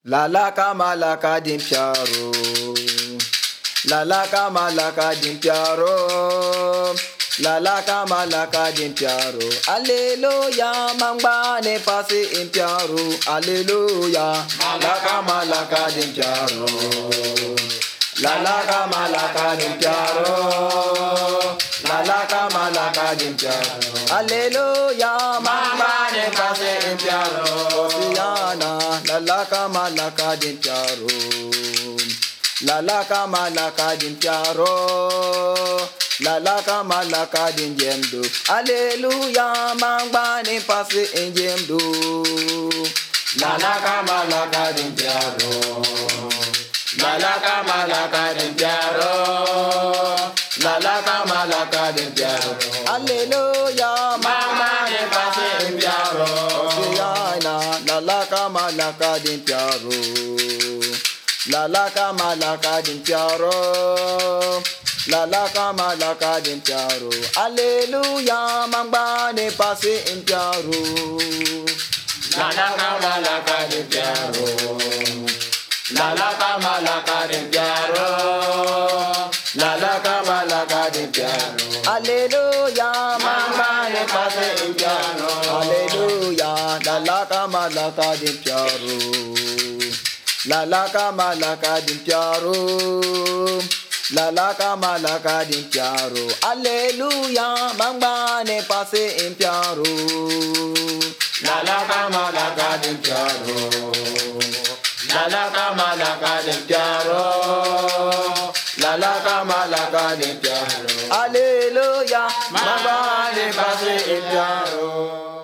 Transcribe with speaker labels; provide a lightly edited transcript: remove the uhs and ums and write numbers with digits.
Speaker 1: La la kamalaka dimpiaro. La la kamalaka dimpiaro. La la kamalaka dimpiaro. Alléluia, mangba ne passe impiaro. Alléluia, la kamalaka dimpiaro. La la kamalaka dimpiaro. La la kamalaka dimpiaro. Alléluia, mangba ne passe impiaro. La la kamalaka dimpiaro. La la kamalaka dimpiaro. La la kamalaka dimjemdo. Alléluia, mangba ne passe injemdo. La la kamalaka dimpiaro. La la kamalaka dimpiaro. La la kamalaka dimpiaro. Alléluia, mangba ne passe impiaro. La la kamalaka dimpiaro. La la kamalaka dimpiaro. La la kamalaka dimpiaro. Alléluia, mangba ne passe impiaro. La la kamalaka dimpiaro. La la kamalaka dimpiaro. La la kamalaka dimpiaro. Alléluia, mangba ne passe impiaro. Alléluia, la la kamalaka dimpiaro. La la kamalaka dimpiaro. La la kamalaka dimpiaro. Alléluia, mangba ne passe impiaro. La la kamalaka dimpiaro. La la kamalaka dimpiaro. La la kamalaka dimpiaro. Alléluia, mangba ne passe impiaro.